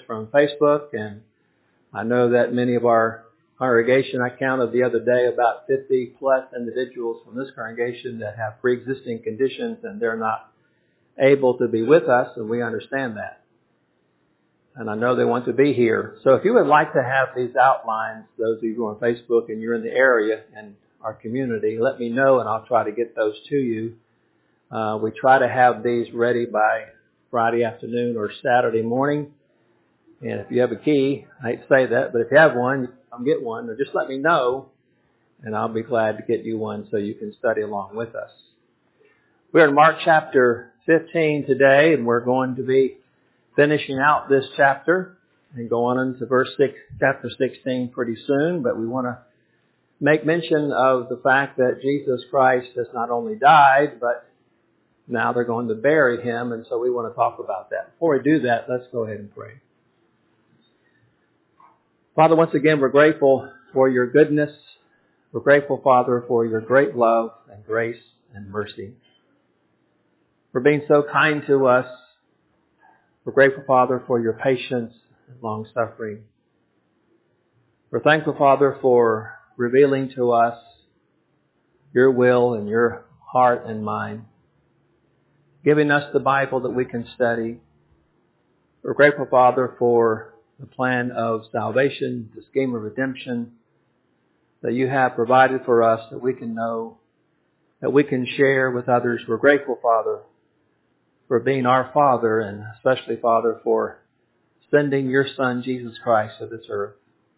from Facebook, and I know that many of our congregation, I counted the other day about 50 plus individuals from this congregation that have pre-existing conditions and they're not able to be with us, and we understand that. And I know they want to be here. So if you would like to have these outlines, those of you who are on Facebook and you're in the area and our community, let me know and I'll try to get those to you. We try to have these ready by Friday afternoon or Saturday morning. And if you have a key, I hate to say that, but if you have one, come get one, or just let me know, and I'll be glad to get you one so you can study along with us. We're in Mark chapter 15 today, and we're going to be finishing out this chapter and go on into chapter 16 pretty soon, but we want to make mention of the fact that Jesus Christ has not only died, but now they're going to bury him, and so we want to talk about that. Before we do that, let's go ahead and pray. Father, once again, we're grateful for your goodness. We're grateful, Father, for your great love and grace and mercy. For being so kind to us. We're grateful, Father, for your patience and long suffering. We're thankful, Father, for revealing to us your will and your heart and mind. Giving us the Bible that we can study. We're grateful, Father, for the plan of salvation, the scheme of redemption that you have provided for us that we can know, that we can share with others. We're grateful, Father, for being our Father, and especially, Father, for sending your Son, Jesus Christ, to this earth.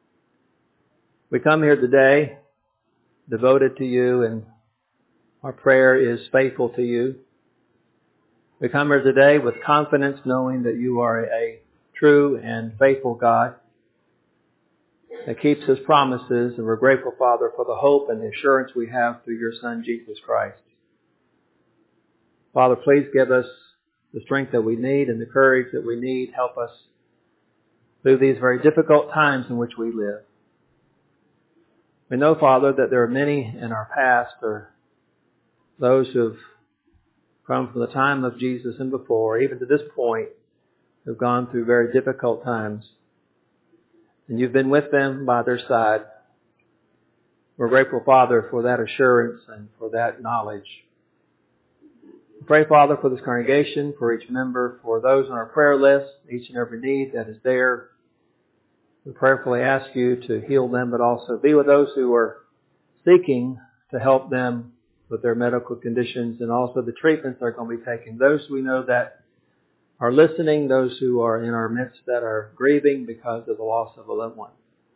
We come here today devoted to you, and our prayer is faithful to you. We come here today with confidence, knowing that you are a true and faithful God that keeps his promises, and we're grateful, Father, for the hope and the assurance we have through your Son, Jesus Christ. Father, please give us the strength that we need and the courage that we need. Help us through these very difficult times in which we live. We know, Father, that there are many in our past, or those who have come from the time of Jesus and before, even to this point, who've gone through very difficult times. And you've been with them by their side. We're grateful, Father, for that assurance and for that knowledge. We pray, Father, for this congregation, for each member, for those on our prayer list, each and every need that is there. We prayerfully ask you to heal them, but also be with those who are seeking to help them with their medical conditions and also the treatments they're going to be taking. Those we know that are listening, those who are in our midst that are grieving because of the loss of a loved one.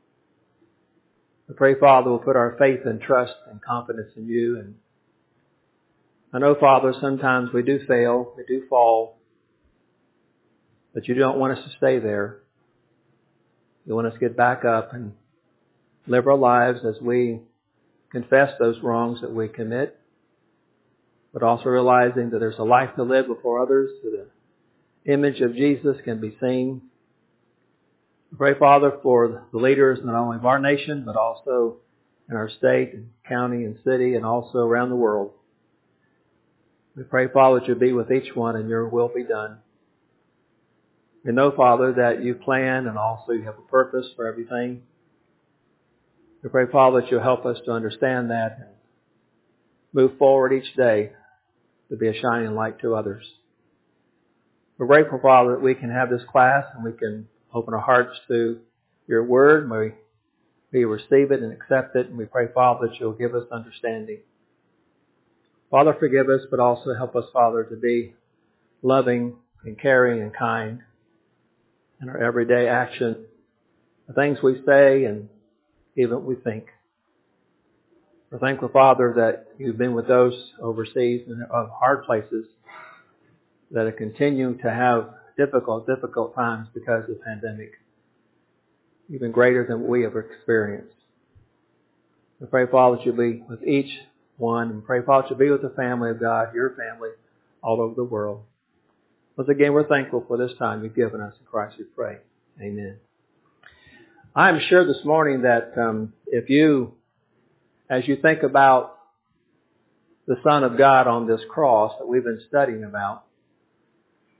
We pray, Father, we'll put our faith and trust and confidence in you. And I know, Father, sometimes we do fail, we do fall, but you don't want us to stay there. You want us to get back up and live our lives as we confess those wrongs that we commit, but also realizing that there's a life to live before others, so the image of Jesus can be seen. We pray, Father, for the leaders not only of our nation, but also in our state and county and city and also around the world. We pray, Father, that you'll be with each one and your will be done. We know, Father, that you plan and also you have a purpose for everything. We pray, Father, that you'll help us to understand that and move forward each day to be a shining light to others. We're grateful, Father, that we can have this class and we can open our hearts to your word. May we receive it and accept it. And we pray, Father, that you'll give us understanding. Father, forgive us, but also help us, Father, to be loving and caring and kind in our everyday action, the things we say and even what we think. We're thankful, Father, that you've been with those overseas and of hard places that are continuing to have difficult times because of the pandemic, even greater than what we have experienced. We pray, Father, that you'll be with each one, and pray, Father, that you'll be with the family of God, your family, all over the world. Once again, we're thankful for this time you've given us. In Christ we pray. Amen. I'm sure this morning that if you, as you think about the Son of God on this cross that we've been studying about,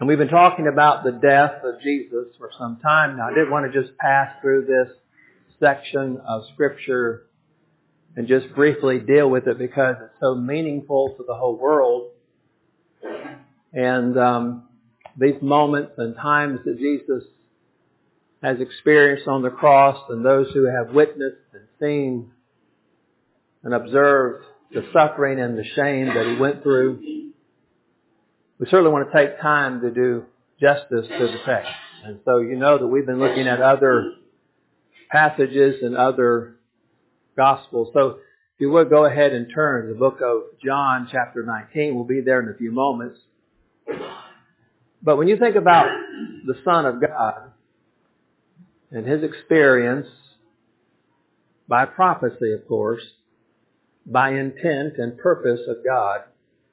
And we've been talking about the death of Jesus for some time now. I didn't want to just pass through this section of Scripture and just briefly deal with it because it's so meaningful to the whole world. And these moments and times that Jesus has experienced on the cross, and those who have witnessed and seen and observed the suffering and the shame that He went through, we certainly want to take time to do justice to the text. And so you know that we've been looking at other passages and other Gospels. So if you would go ahead and turn to the book of John chapter 19. We'll be there in a few moments. But when you think about the Son of God and His experience by prophecy, of course, by intent and purpose of God,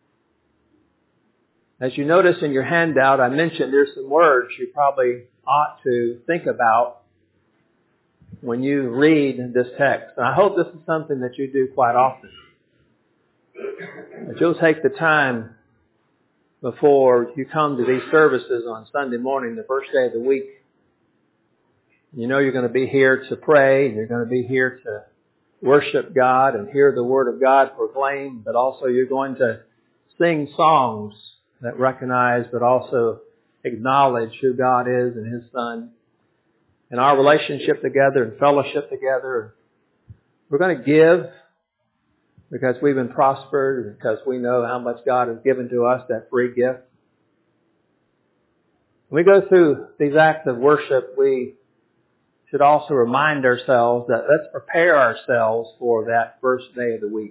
as you notice in your handout, I mentioned there's some words you probably ought to think about when you read this text. And I hope this is something that you do quite often. That you'll take the time before you come to these services on Sunday morning, the first day of the week. You know you're going to be here to pray, and you're going to be here to worship God and hear the Word of God proclaimed, but also you're going to sing songs that recognize but also acknowledge who God is and His Son. And our relationship together and fellowship together. We're going to give because we've been prospered, because we know how much God has given to us, that free gift. When we go through these acts of worship, we should also remind ourselves that let's prepare ourselves for that first day of the week.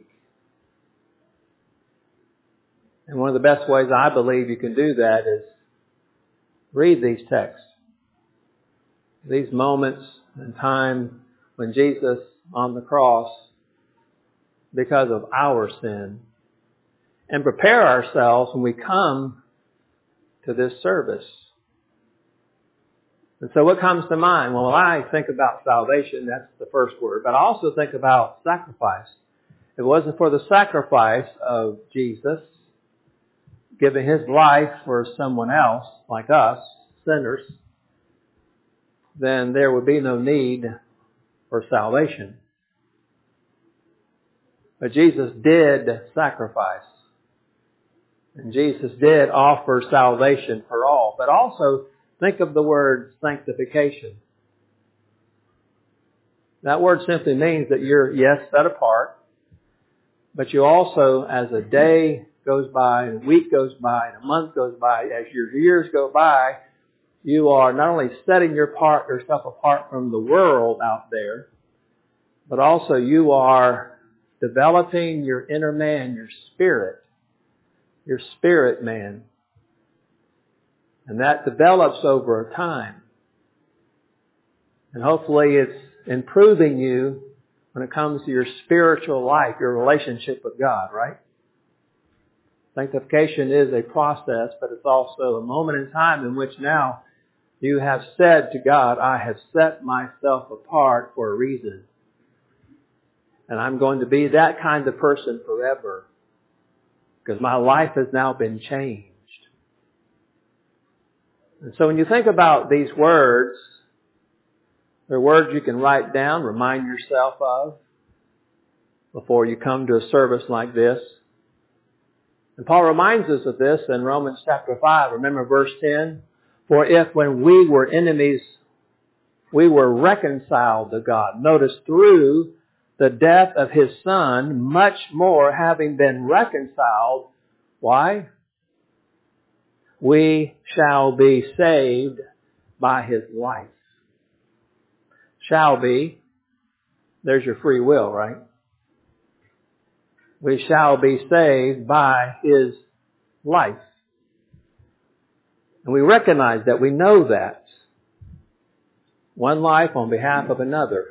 And one of the best ways I believe you can do that is read these texts. These moments in time when Jesus on the cross, because of our sin, and prepare ourselves when we come to this service. And so what comes to mind? Well, when I think about salvation, that's the first word, but I also think about sacrifice. If it wasn't for the sacrifice of Jesus, giving His life for someone else, like us, sinners, then there would be no need for salvation. But Jesus did sacrifice. And Jesus did offer salvation for all. But also, think of the word sanctification. That word simply means that you're, yes, set apart, but you also, as a day goes by, and a week goes by, and a month goes by, as your years go by, you are not only setting yourself apart from the world out there, but also you are developing your inner man, your spirit man. And that develops over time. And hopefully it's improving you when it comes to your spiritual life, your relationship with God, right? Sanctification is a process, but it's also a moment in time in which now you have said to God, I have set myself apart for a reason. And I'm going to be that kind of person forever. Because my life has now been changed. And so when you think about these words, they're words you can write down, remind yourself of before you come to a service like this. And Paul reminds us of this in Romans chapter 5. Remember verse 10? For if when we were enemies, we were reconciled to God. Notice through the death of His Son, much more having been reconciled. Why? We shall be saved by His life. Shall be. There's your free will, right? We shall be saved by His life. And we recognize that. We know that. One life on behalf of another.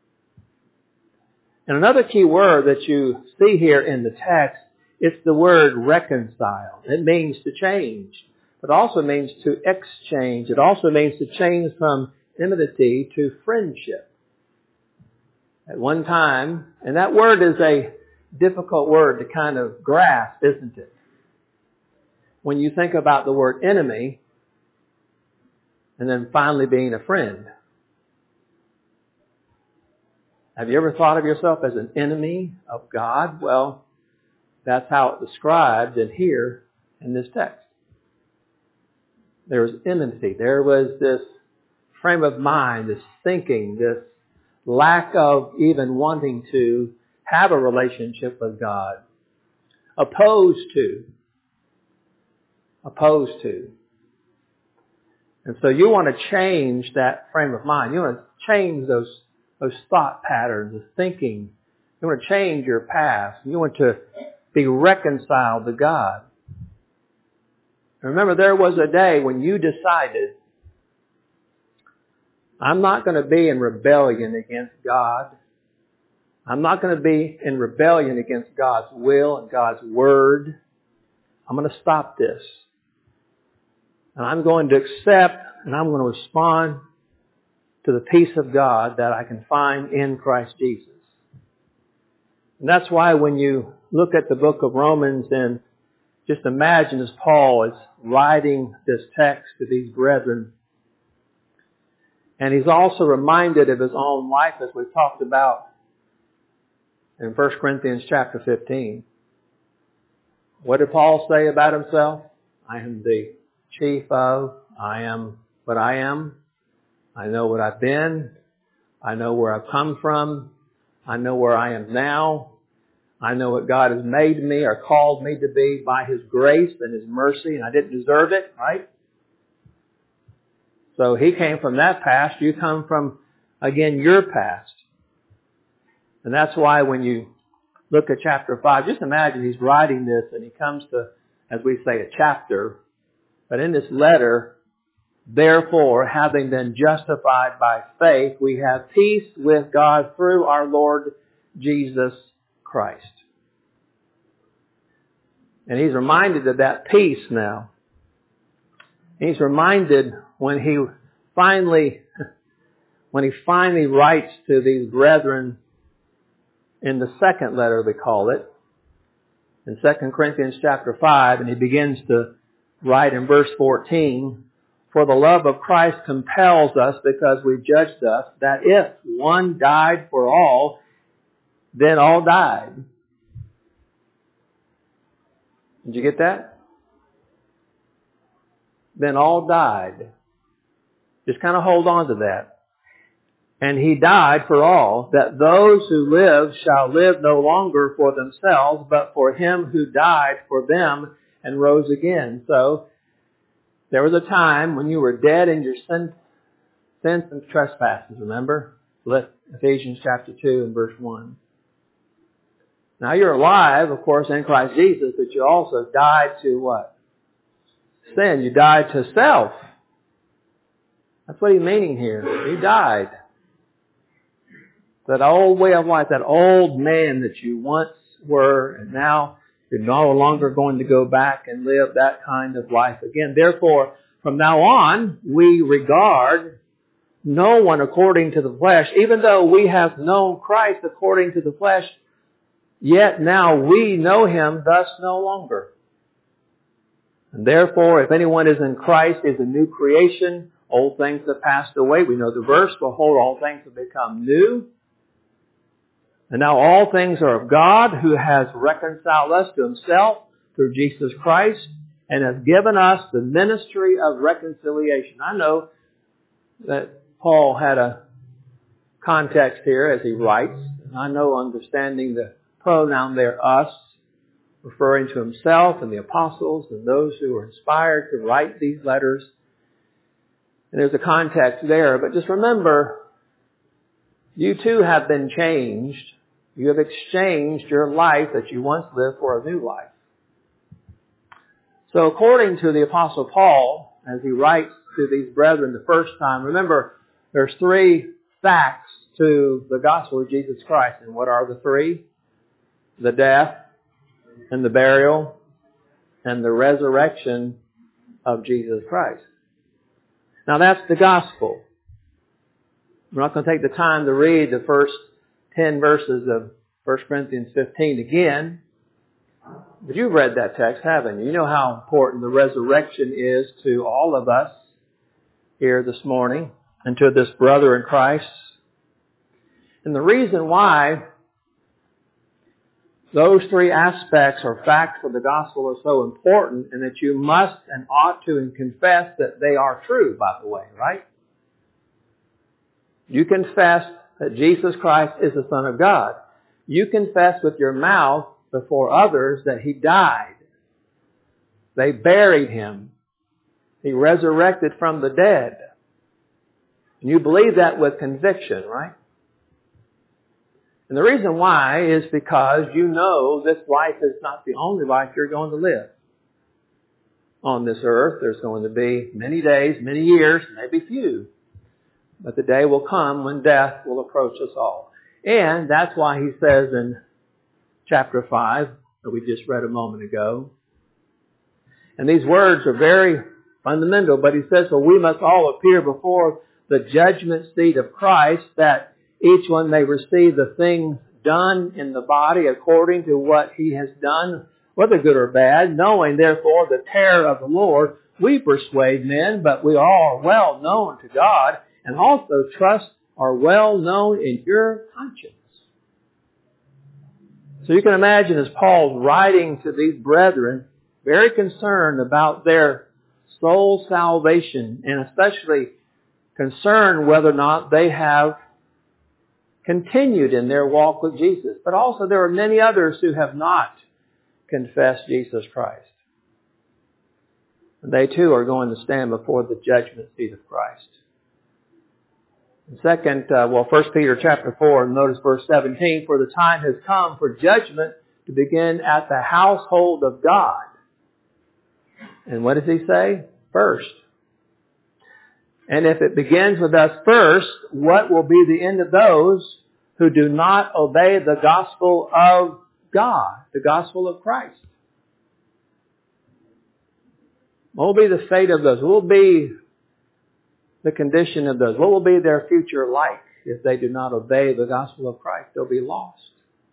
And another key word that you see here in the text, it's the word reconcile. It means to change. It also means to exchange. It also means to change from enmity to friendship. At one time, and that word is a difficult word to kind of grasp, isn't it? When you think about the word enemy, and then finally being a friend. Have you ever thought of yourself as an enemy of God? Well, that's how it's described in here in this text. There was enmity. There was this frame of mind, this thinking, this lack of even wanting to have a relationship with God. Opposed to. And so you want to change that frame of mind. You want to change those thought patterns, the thinking. You want to change your past. You want to be reconciled to God. Remember, there was a day when you decided, I'm not going to be in rebellion against God. I'm not going to be in rebellion against God's will and God's word. I'm going to stop this. And I'm going to accept and I'm going to respond to the peace of God that I can find in Christ Jesus. And that's why when you look at the book of Romans and just imagine as Paul is writing this text to these brethren, and he's also reminded of his own life as we talked about in 1 Corinthians chapter 15. What did Paul say about himself? I am the chief of, I am what I am. I know what I've been. I know where I've come from. I know where I am now. I know what God has made me or called me to be by His grace and His mercy, and I didn't deserve it, right? So he came from that past. You come from, again, your past. And that's why when you look at chapter 5, just imagine he's writing this and he comes to, as we say, a chapter. But in this letter, therefore, having been justified by faith, we have peace with God through our Lord Jesus Christ. And he's reminded of that peace now. He's reminded when he finally writes to these brethren in the second letter, we call it, in 2 Corinthians chapter 5, and he begins to write in verse 14, for the love of Christ compels us because we judge thus, that if one died for all, then all died. Did you get that? Then all died. Just kind of hold on to that. And He died for all, that those who live shall live no longer for themselves, but for Him who died for them and rose again. So, there was a time when you were dead in your sins and trespasses, remember? Ephesians chapter 2 and verse 1. Now you're alive, of course, in Christ Jesus, but you also died to what? Sin. You died to self. That's what he's meaning here. He died. That old way of life, that old man that you once were, and now you're no longer going to go back and live that kind of life again. Therefore, from now on, we regard no one according to the flesh. Even though we have known Christ according to the flesh, yet now we know Him thus no longer. And therefore, if anyone is in Christ, is a new creation. Old things have passed away. We know the verse, behold, all things have become new. And now all things are of God, who has reconciled us to Himself through Jesus Christ and has given us the ministry of reconciliation. I know that Paul had a context here as he writes. And I know understanding the pronoun there, us, referring to himself and the apostles and those who were inspired to write these letters. And there's a context there. But just remember, you too have been changed. You have exchanged your life that you once lived for a new life. So according to the Apostle Paul, as he writes to these brethren the first time, remember, there's 3 facts to the gospel of Jesus Christ. And what are the 3? The death and the burial and the resurrection of Jesus Christ. Now that's the gospel. We're not going to take the time to read the first 10 verses of 1 Corinthians 15 again. But you've read that text, haven't you? You know how important the resurrection is to all of us. here this morning and to this brother in Christ. And the reason why those three aspects or facts of the gospel are so important, and that you must and ought to and confess that they are true, by the way, right? You confess that Jesus Christ is the Son of God. You confess with your mouth before others that He died. They buried Him. He resurrected from the dead. And you believe that with conviction, right? And the reason why is because you know this life is not the only life you're going to live. On this earth, there's going to be many days, many years, maybe few. But the day will come when death will approach us all. And that's why He says in chapter 5, that we just read a moment ago. And these words are very fundamental, but He says, "For we must all appear before the judgment seat of Christ, that each one may receive the things done in the body according to what he has done, whether good or bad. Knowing therefore the terror of the Lord, we persuade men, but we all are well known to God, and also trust are well known in your conscience." So you can imagine as Paul's writing to these brethren, very concerned about their soul salvation, and especially concerned whether or not they have continued in their walk with Jesus. But also there are many others who have not confessed Jesus Christ. And they too are going to stand before the judgment seat of Christ. And 1 Peter chapter 4, notice verse 17, "For the time has come for judgment to begin at the household of God." And what does He say? First. "And if it begins with us first, what will be the end of those who do not obey the gospel of God," the gospel of Christ? What will be the fate of those? What will be the condition of those? What will be their future like if they do not obey the gospel of Christ? They'll be lost.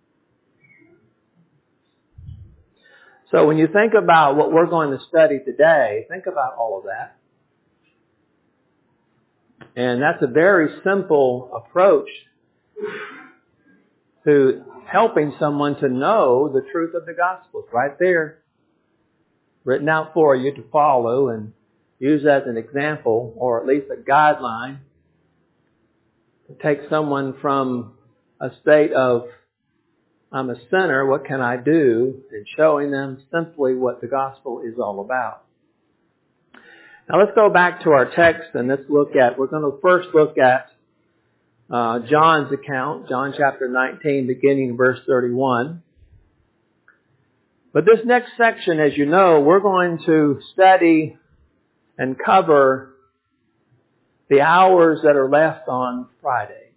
So when you think about what we're going to study today, think about all of that. And that's a very simple approach to helping someone to know the truth of the gospel. It's right there, written out for you to follow and use as an example, or at least a guideline, to take someone from a state of, "I'm a sinner, what can I do?" and showing them simply what the gospel is all about. Now let's go back to our text and we're going to first look at John's account, John chapter 19, beginning in verse 31. But this next section, as you know, we're going to study and cover the hours that are left on Friday.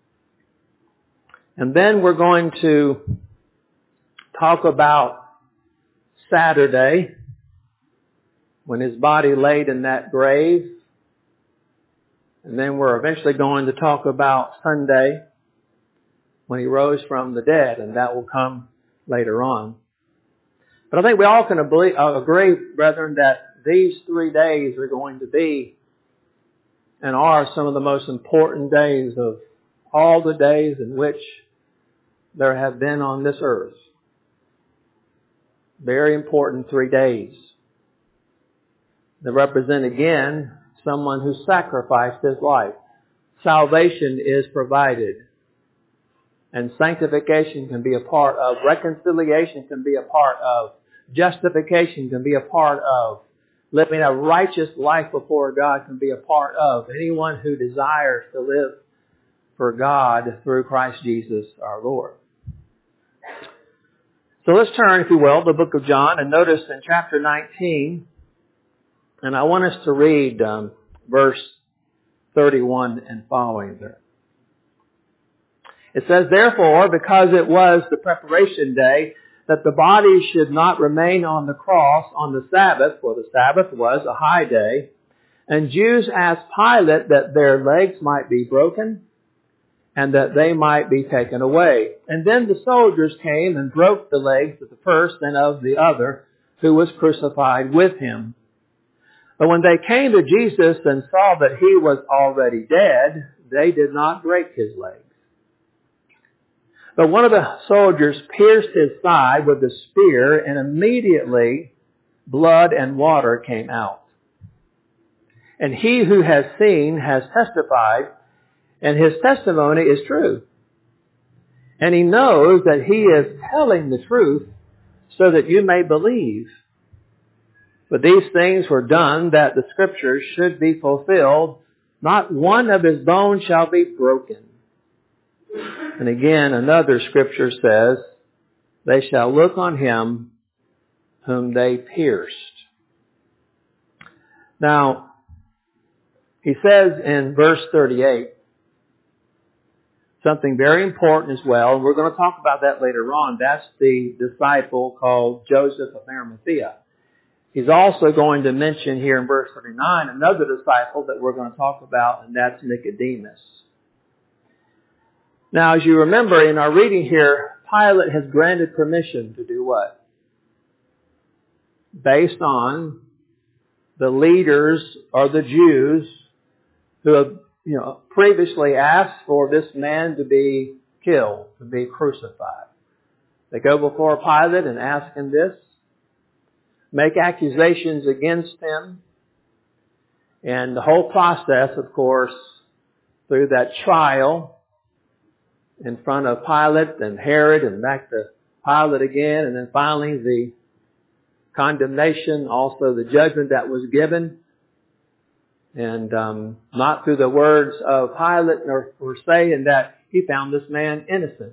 And then we're going to talk about Saturday, when His body laid in that grave. And then we're eventually going to talk about Sunday, when He rose from the dead, and that will come later on. But I think we all can agree, brethren, that these 3 days are going to be and are some of the most important days of all the days in which there have been on this earth. Very important 3 days. They represent again someone who sacrificed his life. Salvation is provided. And sanctification can be a part of. Reconciliation can be a part of. Justification can be a part of. Living a righteous life before God can be a part of. Anyone who desires to live for God through Christ Jesus our Lord. So let's turn, if you will, to the book of John, and notice in chapter 19, and I want us to read verse 31 and following there. It says, "Therefore, because it was the preparation day, that the body should not remain on the cross on the Sabbath, for the Sabbath was a high day, and Jews asked Pilate that their legs might be broken, and that they might be taken away. And then the soldiers came and broke the legs of the first and of the other, who was crucified with Him. But when they came to Jesus and saw that he was already dead, they did not break his legs. But one of the soldiers pierced his side with a spear, and immediately blood and water came out. And he who has seen has testified, and his testimony is true. And he knows that he is telling the truth so that you may believe. But these things were done that the Scriptures should be fulfilled. Not one of his bones shall be broken. And again, another Scripture says, they shall look on him whom they pierced. Now, he says in verse 38, something very important as well, and we're going to talk about that later on. That's the disciple called Joseph of Arimathea. He's also going to mention here in verse 39 another disciple that we're going to talk about, and that's Nicodemus. Now, as you remember in our reading here, Pilate has granted permission to do what? Based on the leaders or the Jews who have previously asked for this man to be killed, to be crucified. They go before Pilate and ask him this, make accusations against him, and the whole process, of course, through that trial in front of Pilate and Herod and back to Pilate again, and then finally the condemnation, also the judgment that was given. And not through the words of Pilate nor saying that he found this man innocent,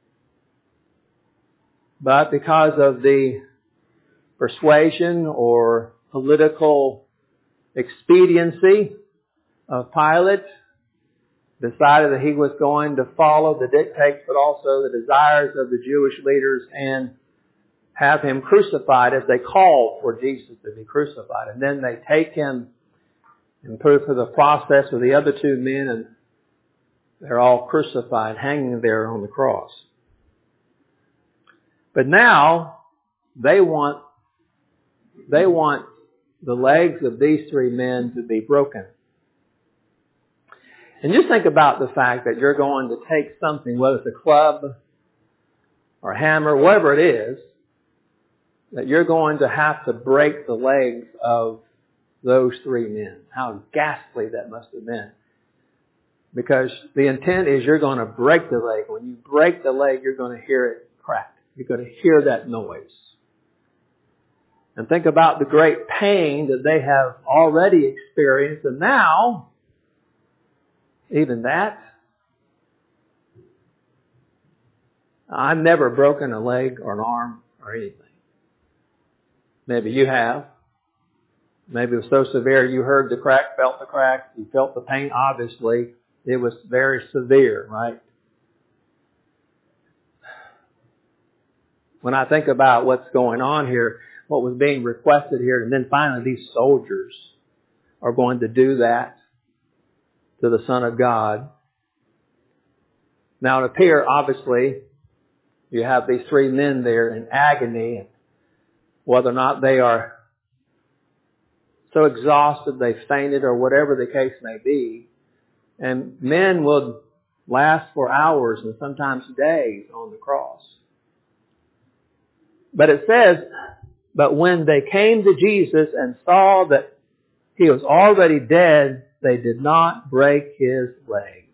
but because of the persuasion or political expediency of Pilate, decided that he was going to follow the dictates but also the desires of the Jewish leaders and have him crucified as they called for Jesus to be crucified. And then they take him and put it through the process with the other two men, and they're all crucified, hanging there on the cross. But now they want the legs of these three men to be broken. And just think about the fact that you're going to take something, whether it's a club or a hammer, whatever it is, that you're going to have to break the legs of those three men. How ghastly that must have been. Because the intent is you're going to break the leg. When you break the leg, you're going to hear it crack. You're going to hear that noise. And think about the great pain that they have already experienced. And now, even that, I've never broken a leg or an arm or anything. Maybe you have. Maybe it was so severe you heard the crack, felt the crack, you felt the pain. Obviously, it was very severe, right? When I think about what's going on here, what was being requested here, and then finally these soldiers are going to do that to the Son of God. Now it appears, obviously, you have these three men there in agony, and whether or not they are so exhausted they fainted or whatever the case may be. And men would last for hours and sometimes days on the cross. But it says, but when they came to Jesus and saw that he was already dead, they did not break his legs.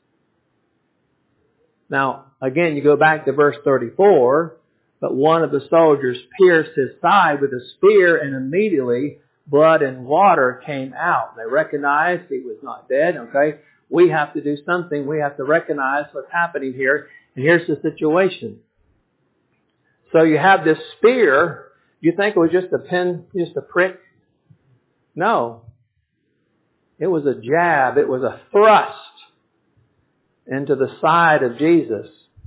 Now, again, you go back to verse 34, but one of the soldiers pierced his side with a spear, and immediately blood and water came out. They recognized he was not dead. Okay, we have to do something. We have to recognize what's happening here. And here's the situation. So you have this spear. You think it was just a pin, just a prick? No. It was a jab. It was a thrust into the side of Jesus.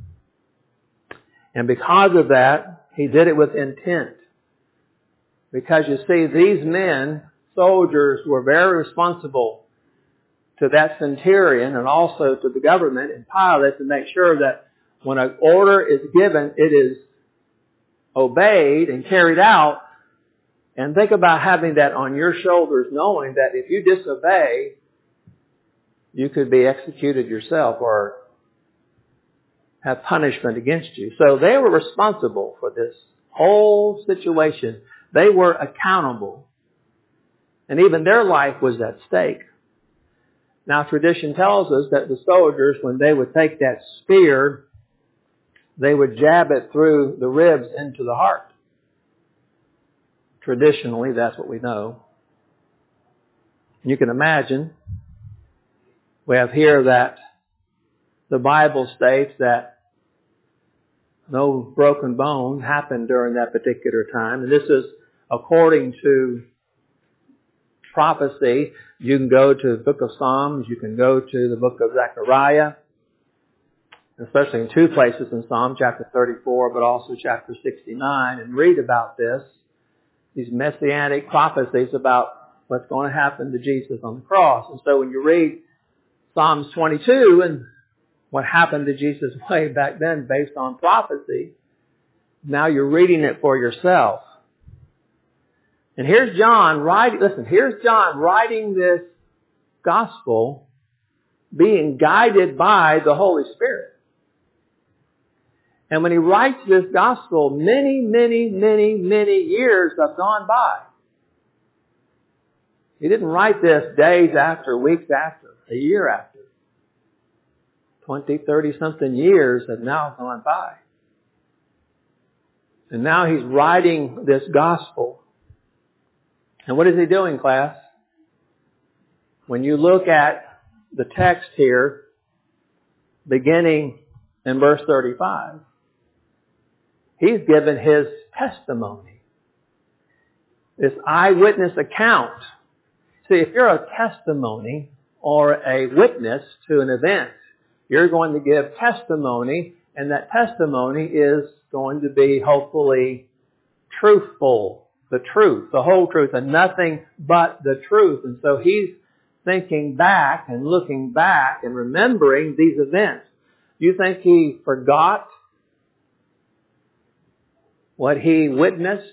And because of that, he did it with intent. Because you see, these men, soldiers, were very responsible to that centurion and also to the government and Pilate to make sure that when an order is given, it is obeyed and carried out And think about having that on your shoulders, knowing that if you disobey, you could be executed yourself or have punishment against you. So they were responsible for this whole situation. They were accountable. And even their life was at stake. Now tradition tells us that the soldiers, when they would take that spear, they would jab it through the ribs into the heart. Traditionally, that's what we know. You can imagine, we have here that the Bible states that no broken bone happened during that particular time. And this is according to prophecy. You can go to the book of Psalms. You can go to the book of Zechariah, especially in two places in Psalm, chapter 34, but also chapter 69, and read about this, these messianic prophecies about what's going to happen to Jesus on the cross. And so when you read Psalms 22 and what happened to Jesus way back then based on prophecy, now you're reading it for yourself. And here's John writing this gospel being guided by the Holy Spirit. And when he writes this gospel, many, many, many, many years have gone by. He didn't write this days after, weeks after, a year after. 20, 30 something years have now gone by. And now he's writing this gospel. And what is he doing, class? When you look at the text here, beginning in verse 35, he's given his testimony. This eyewitness account. See, if you're a testimony or a witness to an event, you're going to give testimony, and that testimony is going to be hopefully truthful. The truth, the whole truth, and nothing but the truth. And so he's thinking back and looking back and remembering these events. You think he forgot what he witnessed?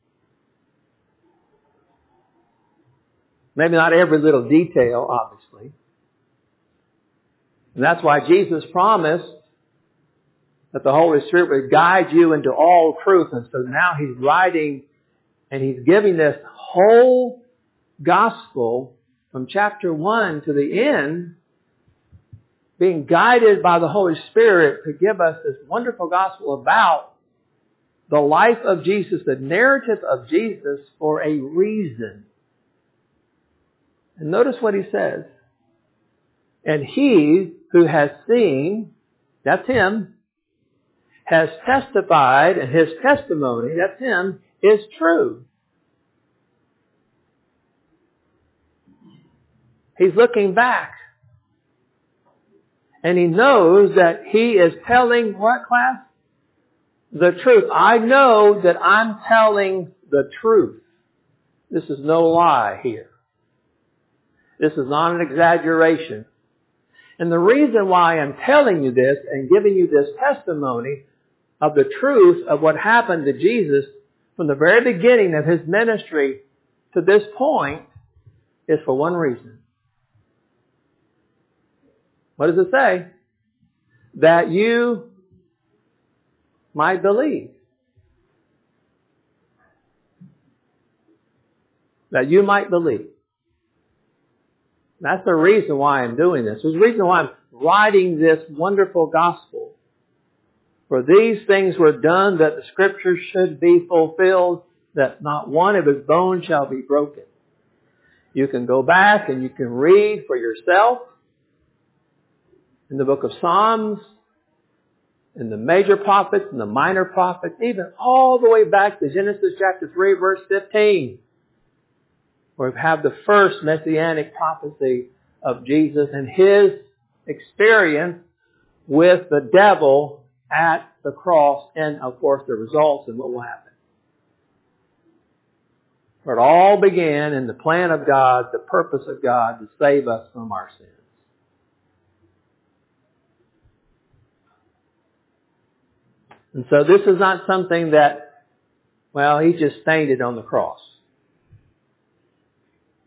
Maybe not every little detail, obviously. And that's why Jesus promised that the Holy Spirit would guide you into all truth. And so now he's writing and he's giving this whole gospel from chapter 1 to the end, being guided by the Holy Spirit to give us this wonderful gospel about the life of Jesus, the narrative of Jesus for a reason. And notice what he says. And he who has seen, that's him, has testified, and his testimony, that's him, is true. He's looking back. And he knows that he is telling what, class? The truth. I know that I'm telling the truth. This is no lie here. This is not an exaggeration. And the reason why I'm telling you this and giving you this testimony of the truth of what happened to Jesus from the very beginning of his ministry to this point is for one reason. What does it say? That you might believe. That you might believe. That's the reason why I'm doing this. There's a reason why I'm writing this wonderful gospel. For these things were done that the Scriptures should be fulfilled, that not one of his bones shall be broken. You can go back and you can read for yourself in the book of Psalms, in the major prophets and the minor prophets, even all the way back to Genesis chapter 3, verse 15. Where we have the first messianic prophecy of Jesus and his experience with the devil at the cross and, of course, the results and what will happen. For it all began in the plan of God, the purpose of God to save us from our sins. And so this is not something that, well, he just fainted on the cross.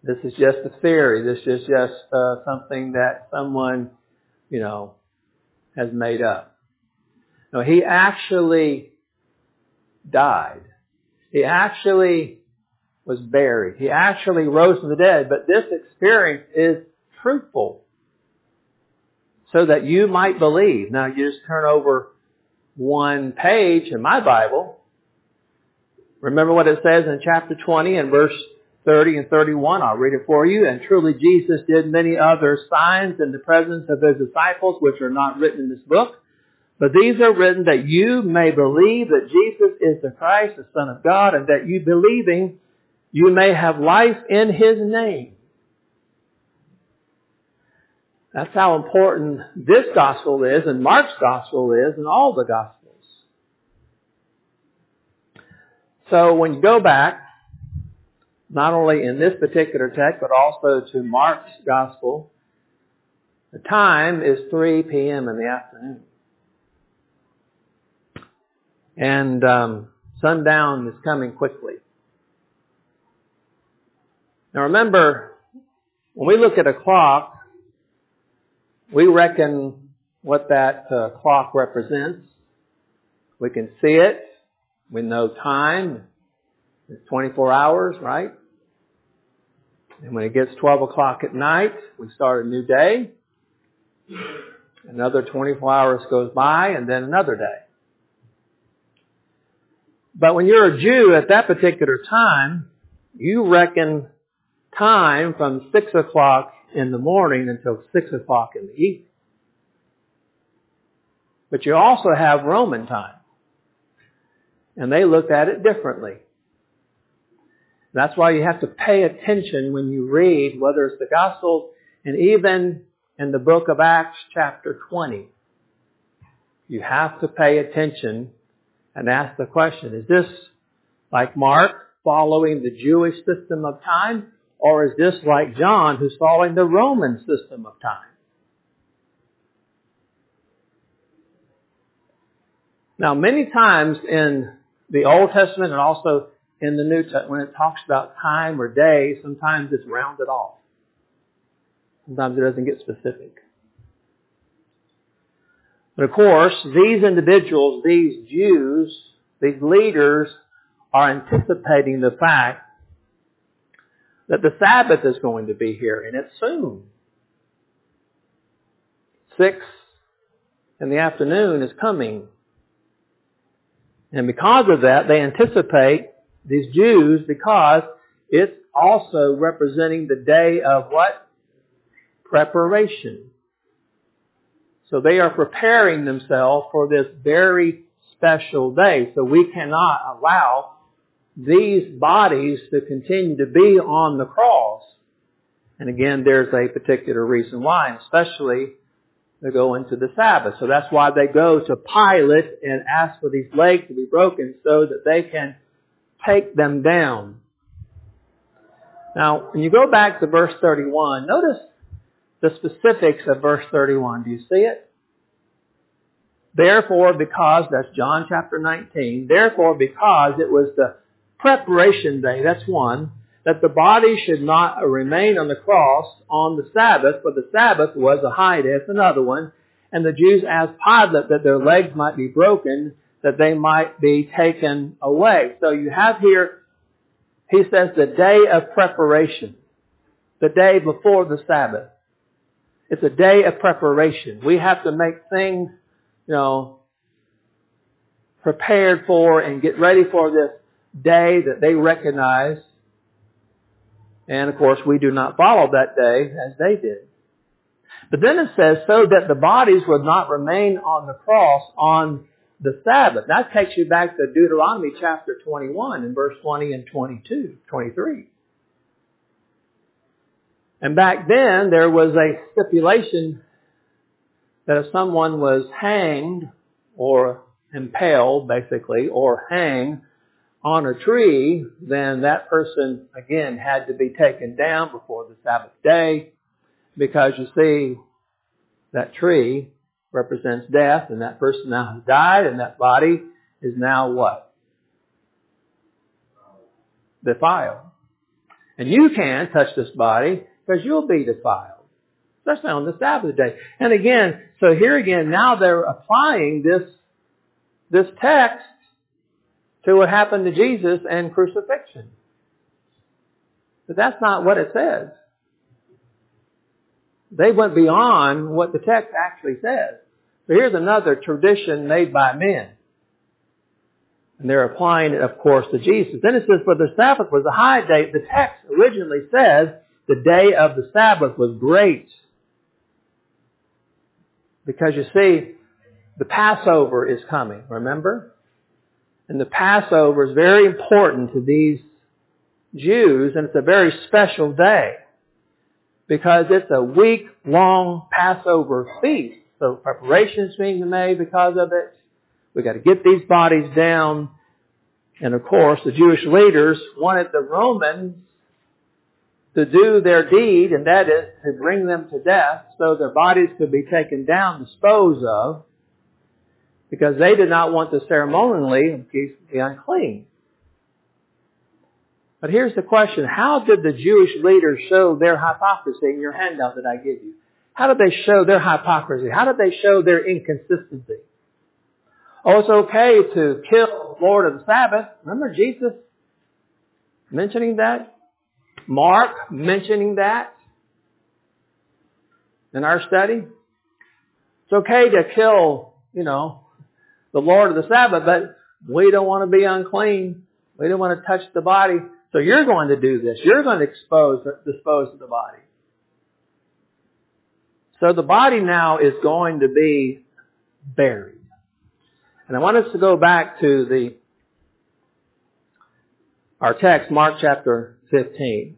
This is just a theory. This is just something that someone, has made up. No, he actually died. He actually was buried. He actually rose from the dead. But this experience is truthful so that you might believe. Now, you just turn over one page in my Bible. Remember what it says in chapter 20 and verse 30 and 31. I'll read it for you. And truly Jesus did many other signs in the presence of his disciples, which are not written in this book. But these are written that you may believe that Jesus is the Christ, the Son of God, and that you believing, you may have life in his name. That's how important this gospel is, and Mark's gospel is, and all the gospels. So when you go back, not only in this particular text, but also to Mark's gospel, the time is 3 p.m. in the afternoon. And sundown is coming quickly. Now remember, when we look at a clock, we reckon what that clock represents. We can see it. We know time. It's 24 hours, right? And when it gets 12 o'clock at night, we start a new day. Another 24 hours goes by, and then another day. But when you're a Jew at that particular time, you reckon time from 6 o'clock in the morning until 6 o'clock in the evening. But you also have Roman time. And they looked at it differently. That's why you have to pay attention when you read, whether it's the Gospels and even in the book of Acts chapter 20. You have to pay attention and ask the question, is this like Mark following the Jewish system of time? Or is this like John who's following the Roman system of time? Now, many times in the Old Testament and also in the New Testament, when it talks about time or day, sometimes it's rounded off. Sometimes it doesn't get specific. But of course, these individuals, these Jews, these leaders are anticipating the fact that the Sabbath is going to be here, and it's soon. 6 in the afternoon is coming. And because of that, they anticipate, these Jews, because it's also representing the day of what? Preparation. So they are preparing themselves for this very special day. So we cannot allow these bodies to continue to be on the cross. And again, there's a particular reason why, especially they go into the Sabbath. So that's why they go to Pilate and ask for these legs to be broken so that they can take them down. Now, when you go back to verse 31, notice the specifics of verse 31. Do you see it? Therefore, because, that's John chapter 19, therefore, because it was the preparation day, that's one, that the body should not remain on the cross on the Sabbath, for the Sabbath was a high day, that's another one. And the Jews asked Pilate that their legs might be broken, that they might be taken away. So you have here, he says, the day of preparation, the day before the Sabbath. It's a day of preparation. We have to make things, prepared for and get ready for this day that they recognize. And of course, we do not follow that day as they did. But then it says, so that the bodies would not remain on the cross on the Sabbath. That takes you back to Deuteronomy chapter 21 in verse 20 and 23. And back then, there was a stipulation that if someone was hanged or impaled, basically, or hanged on a tree, then that person, again, had to be taken down before the Sabbath day, because you see, that tree represents death, and that person now has died, and that body is now what? Defiled. And you can't touch this body because you'll be defiled, especially on the Sabbath day. And again, so here again, now they're applying this text to what happened to Jesus and crucifixion. But that's not what it says. They went beyond what the text actually says. So here's another tradition made by men. And they're applying it, of course, to Jesus. Then it says, for the Sabbath was a high day. The text originally says the day of the Sabbath was great. Because you see, the Passover is coming, remember? And the Passover is very important to these Jews, and it's a very special day. Because it's a week-long Passover feast. So preparations being made because of it. We've got to get these bodies down. And of course, the Jewish leaders wanted the Romans to do their deed, and that is to bring them to death so their bodies could be taken down, disposed of, because they did not want to ceremonially be unclean. But here's the question. How did the Jewish leaders show their hypocrisy in your handout that I give you? How did they show their hypocrisy? How did they show their inconsistency? Oh, it's okay to kill the Lord of the Sabbath. Remember Jesus mentioning that? Mark mentioning that in our study? It's okay to kill, the Lord of the Sabbath, but we don't want to be unclean. We don't want to touch the body. So you're going to do this. You're going to dispose of the body. So the body now is going to be buried. And I want us to go back to our text, Mark chapter 15.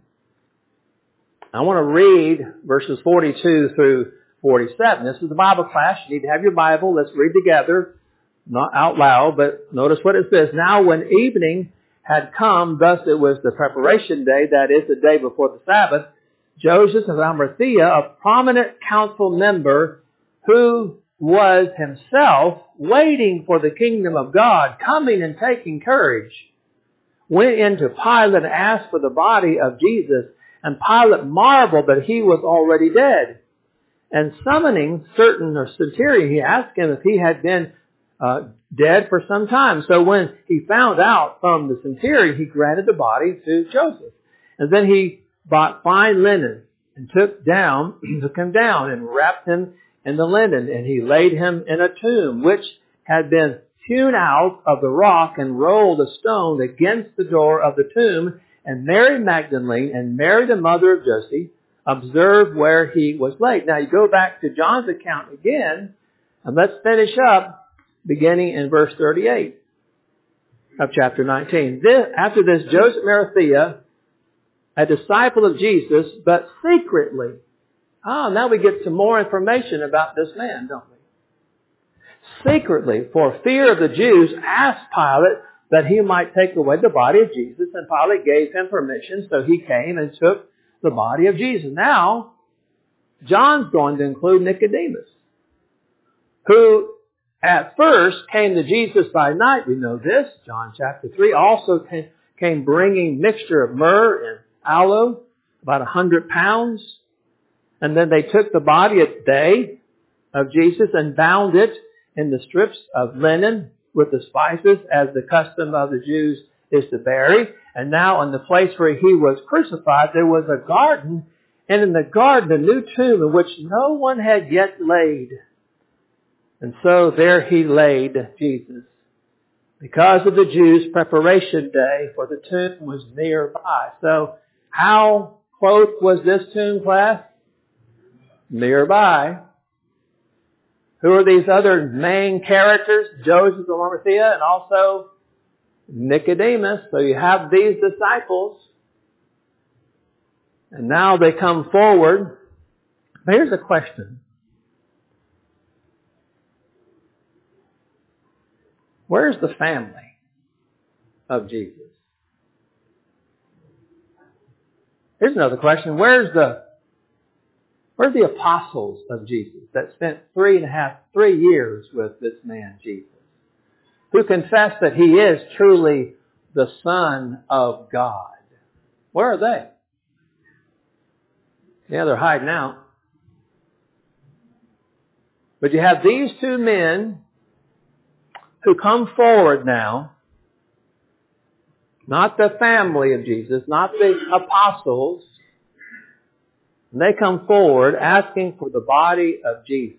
I want to read verses 42 through 47. This is the Bible class. You need to have your Bible. Let's read together, not out loud, but notice what it says. Now when evening had come, thus it was the preparation day, that is the day before the Sabbath, Joseph of Arimathea, a prominent council member who was himself waiting for the kingdom of God, coming and taking courage, went into Pilate and asked for the body of Jesus. And Pilate marveled that he was already dead. And summoning certain centurion, he asked him if he had been dead for some time. So when he found out from the centurion, he granted the body to Joseph. And then he bought fine linen and took him down and wrapped him in the linen. And he laid him in a tomb which had been hewn out of the rock and rolled a stone against the door of the tomb. And Mary Magdalene and Mary the mother of Joseph observed where he was laid. Now you go back to John's account again, and let's finish up beginning in verse 38 of chapter 19. After this, Joseph of Arimathea, a disciple of Jesus, but secretly. Now we get some more information about this man, don't we? Secretly, for fear of the Jews, asked Pilate that he might take away the body of Jesus, and Pilate gave him permission, so he came and took the body of Jesus. Now, John's going to include Nicodemus, who at first came to Jesus by night. We know this. John chapter 3 also came bringing mixture of myrrh and aloe, about 100 pounds. And then they took the body at day of Jesus and bound it in the strips of linen with the spices, as the custom of the Jews is to bury. And now in the place where he was crucified, there was a garden, and in the garden a new tomb in which no one had yet laid. And so there he laid Jesus. Because of the Jews' preparation day, for the tomb was nearby. So how close was this tomb, class? Nearby. Who are these other main characters? Joseph of Arimathea and also Nicodemus. So you have these disciples. And now they come forward. But here's a question. Where's the family of Jesus? Here's another question. Where's the apostles of Jesus that spent 3 years with this man, Jesus, who confessed that he is truly the Son of God? Where are they? Yeah, they're hiding out. But you have these two men who come forward now, not the family of Jesus, not the apostles. And they come forward asking for the body of Jesus.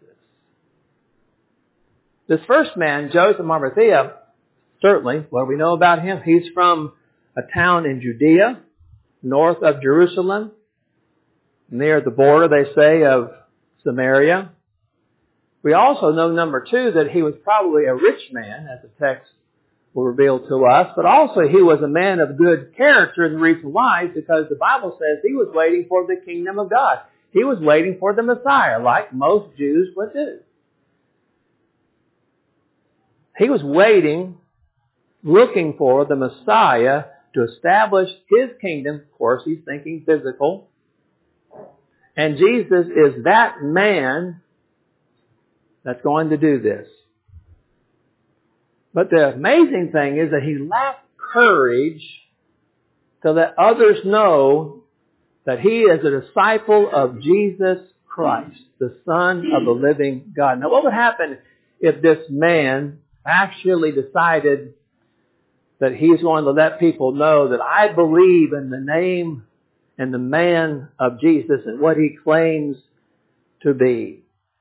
This first man, Joseph of Arimathea, certainly, what do we know about him? He's from a town in Judea, north of Jerusalem, near the border, they say, of Samaria. We also know, number two, that he was probably a rich man, as the text will reveal to us, but also he was a man of good character. And the reason why is because the Bible says he was waiting for the kingdom of God. He was waiting for the Messiah, like most Jews would do. He was waiting, looking for the Messiah to establish his kingdom. Of course, he's thinking physical. And Jesus is that man that's going to do this. But the amazing thing is that he lacked courage to let others know that he is a disciple of Jesus Christ, the Son of the living God. Now, what would happen if this man actually decided that he's going to let people know that I believe in the name and the man of Jesus and what he claims to be?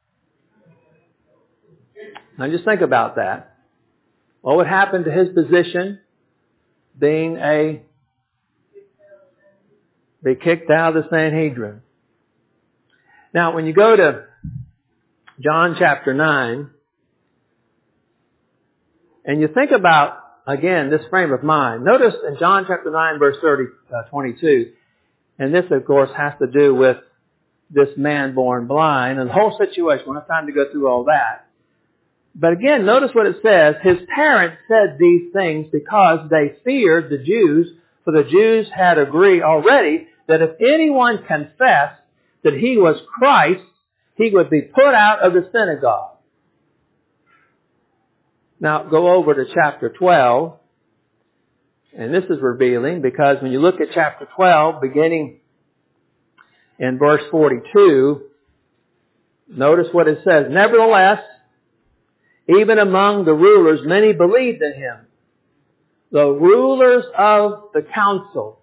Now just think about that. What would happen to his position being be kicked out of the Sanhedrin? Now when you go to John chapter 9, and you think about, again, this frame of mind. Notice in John chapter 9, verse 22, and this, of course, has to do with this man born blind and the whole situation. We don't have time to go through all that. But again, notice what it says. His parents said these things because they feared the Jews, for the Jews had agreed already that if anyone confessed that he was Christ, he would be put out of the synagogue. Now, go over to chapter 12, and this is revealing because when you look at chapter 12, beginning in verse 42, notice what it says. Nevertheless, even among the rulers, many believed in him. The rulers of the council.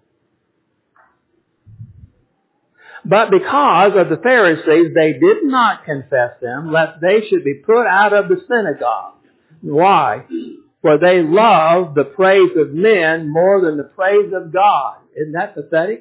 But because of the Pharisees, they did not confess them, lest they should be put out of the synagogue. Why? For they love the praise of men more than the praise of God. Isn't that pathetic?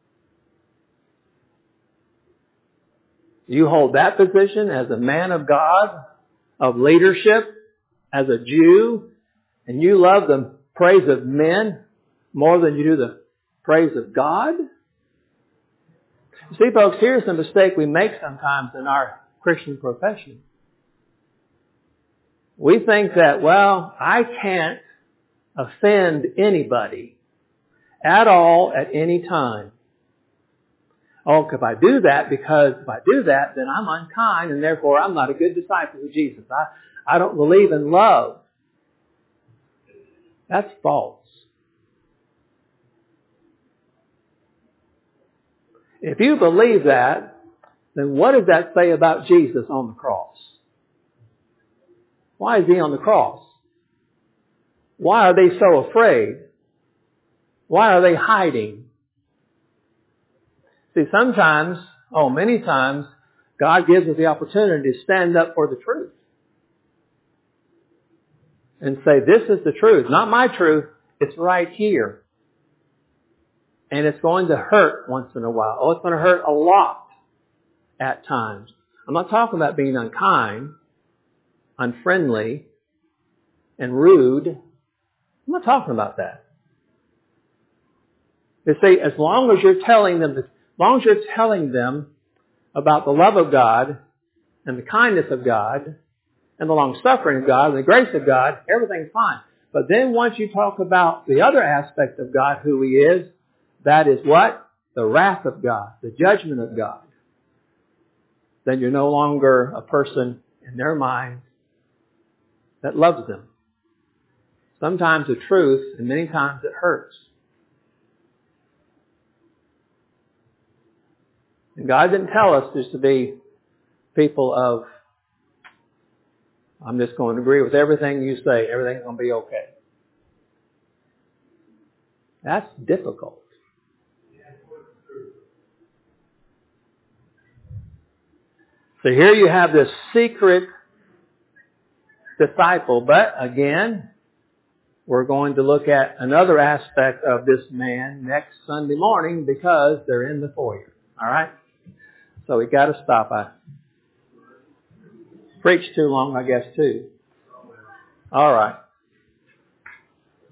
You hold that position as a man of God, of leadership, as a Jew, and you love the praise of men more than you do the praise of God? You see, folks, here's the mistake we make sometimes in our Christian profession. We think that, well, I can't offend anybody at all at any time. Oh, if I do that, then I'm unkind and therefore I'm not a good disciple of Jesus. I don't believe in love. That's false. If you believe that, then what does that say about Jesus on the cross? Why is he on the cross? Why are they so afraid? Why are they hiding? See, many times, God gives us the opportunity to stand up for the truth. And say, this is the truth. Not my truth. It's right here. And it's going to hurt once in a while. Oh, it's going to hurt a lot at times. I'm not talking about being unkind, unfriendly, and rude. I'm not talking about that. You see, as long as you're telling them about the love of God and the kindness of God and the long-suffering of God and the grace of God, everything's fine. But then once you talk about the other aspect of God, who he is, that is what? The wrath of God, the judgment of God. Then you're no longer a person in their mind that loves them. Sometimes the truth, and many times it hurts. And God didn't tell us just to be people of, I'm just going to agree with everything you say. Everything's going to be okay. That's difficult. So here you have this secret disciple. But again, we're going to look at another aspect of this man next Sunday morning because they're in the foyer. All right? So we got to stop. I preached too long, I guess, too. All right.